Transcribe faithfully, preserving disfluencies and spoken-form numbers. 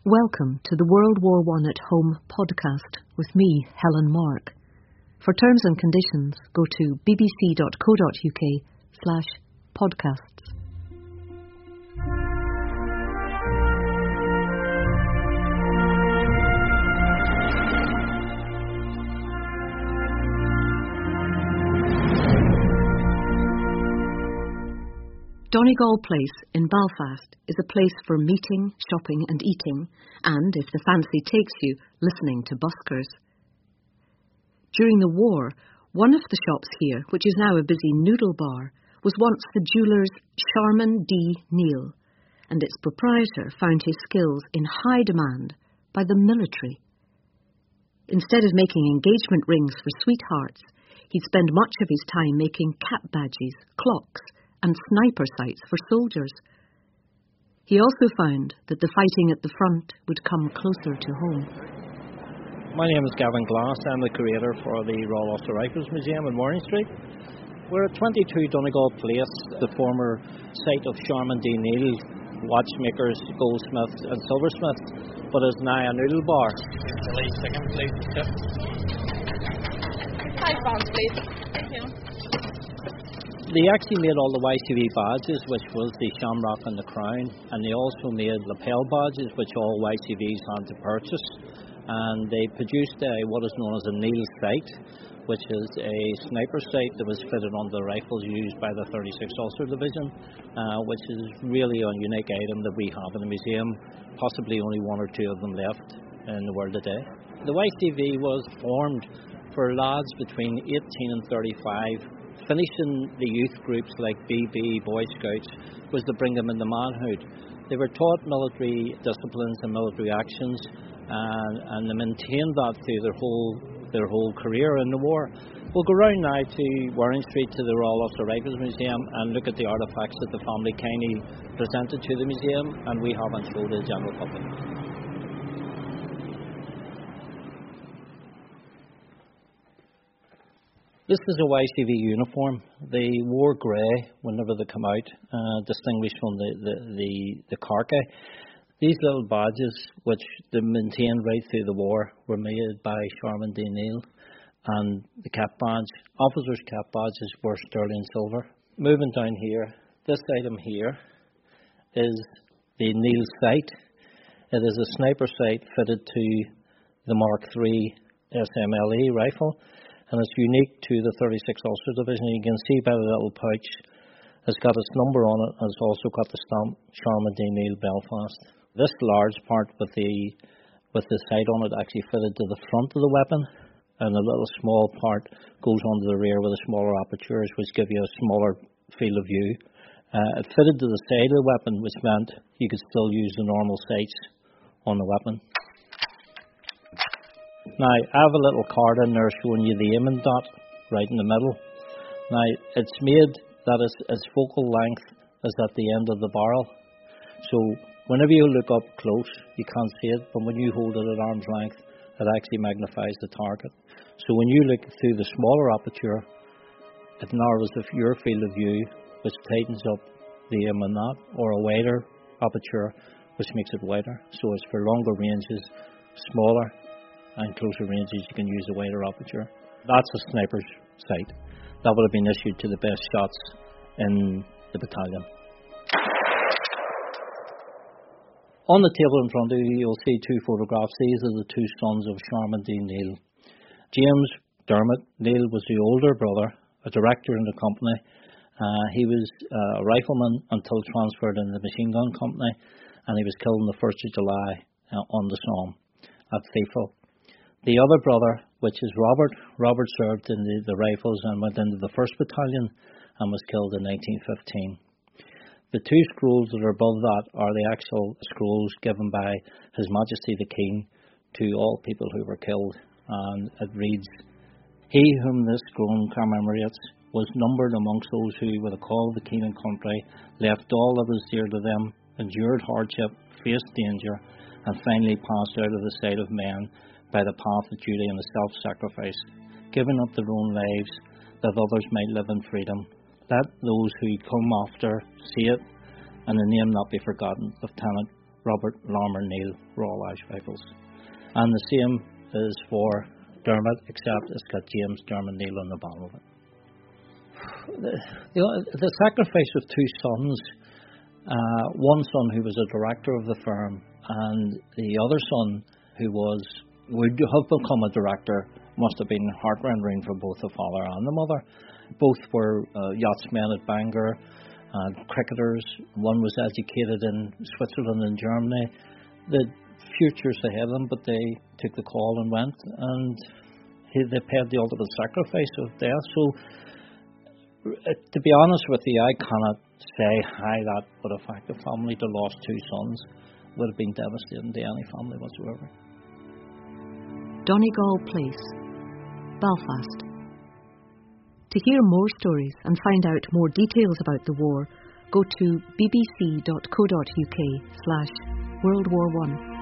Welcome to the World War One at Home podcast with me, Helen Mark. For terms and conditions, go to bbc.co.uk slash podcasts. Donegal Place in Belfast is a place for meeting, shopping and eating, and, if the fancy takes you, listening to buskers. During the war, one of the shops here, which is now a busy noodle bar, was once the jeweller's Sharman D. Neal, and its proprietor found his skills in high demand by the military. Instead of making engagement rings for sweethearts, he'd spend much of his time making cap badges, clocks, and sniper sights for soldiers. He also found that the fighting at the front would come closer to home. My name is Gavin Glass. I'm the curator for the Royal Ulster Rifles Museum in Warren Street. We're at twenty-two Donegal Place, the former site of Sharman D. Neal, watchmakers, goldsmiths and silversmiths, but is now a noodle bar. Please, second, please. Five pounds, please. Thank you. They actually made all the Y C V badges, which was the shamrock and the crown, and they also made lapel badges, which all Y C Vs had to purchase. And they produced a, what is known as a Neal sight, which is a sniper sight that was fitted onto the rifles used by the thirty-sixth Ulster Division, uh, which is really a unique item that we have in the museum, possibly only one or two of them left in the world today. The Y C V was formed for lads between eighteen and thirty-five. Finishing the youth groups like B B, Boy Scouts, was to bring them into manhood. They were taught military disciplines and military actions, and, and they maintained that through their whole their whole career in the war. We'll go round now to Warren Street to the Royal Ulster Rifles Museum and look at the artefacts that the family kindly presented to the museum, and we haven't showed to the general public. This is a Y C V uniform. They wore grey whenever they come out, uh, distinguished from the, the, the, the khaki. These little badges, which they maintained right through the war, were made by Sharman D. Neal. And the cap badge, officers' cap badges, were sterling silver. Moving down here, this item here is the Neal sight. It is a sniper sight fitted to the Mark three S M L E rifle. And it's unique to the thirty-sixth Ulster Division. You can see by the little pouch, it's got its number on it, and it's also got the stamp Sharman D. Neal Belfast. This large part with the with the sight on it actually fitted to the front of the weapon, and the little small part goes onto the rear with the smaller apertures, which give you a smaller field of view. Uh, it fitted to the side of the weapon, which meant you could still use the normal sights on the weapon. Now, I have a little card in there showing you the aiming dot right in the middle. Now, it's made that its, its focal length is at the end of the barrel. So, whenever you look up close, you can't see it, but when you hold it at arm's length, it actually magnifies the target. So, when you look through the smaller aperture, it narrows your field of view, which tightens up the aim on that, or a wider aperture, which makes it wider. So, it's for longer ranges, smaller and closer ranges, you can use a wider aperture. That's a sniper's sight. That would have been issued to the best shots in the battalion. On the table in front of you, you'll see two photographs. These are the two sons of Sharman D. Neal. James Dermot Neal was the older brother, a director in the company. Uh, he was uh, a rifleman until transferred in the machine gun company, and he was killed on the first of July uh, on the Somme at Thiepval. The other brother, which is Robert, Robert served in the, the Rifles and went into the first Battalion and was killed in nineteen fifteen. The two scrolls that are above that are the actual scrolls given by His Majesty the King to all people who were killed, and it reads, "He whom this scroll commemorates was numbered amongst those who, with a call of the King and country, left all that was dear to them, endured hardship, faced danger, and finally passed out of the sight of men by the path of duty and the self-sacrifice, giving up their own lives that others might live in freedom. Let those who come after see it, and the name not be forgotten. Lieutenant Robert Lorimer Neal were all Irish vehicles. And the same is for Dermot, except it's got James Dermot Neal on the bottom of it. The, the, the sacrifice of two sons, uh, one son who was a director of the firm, and the other son who was would have become a director, must have been heart-rending for both the father and the mother. Both were uh, yachtsmen at Bangor, and cricketers. One was educated in Switzerland and Germany. The futures ahead of them, but they took the call and went, and he, they paid the ultimate sacrifice of death. So, uh, to be honest with you, I cannot say how that would affect the family to lost two sons. It would have been devastating to any family whatsoever. Donegal Place, Belfast. To hear more stories and find out more details about the war, go to bbc.co.uk slash World War One.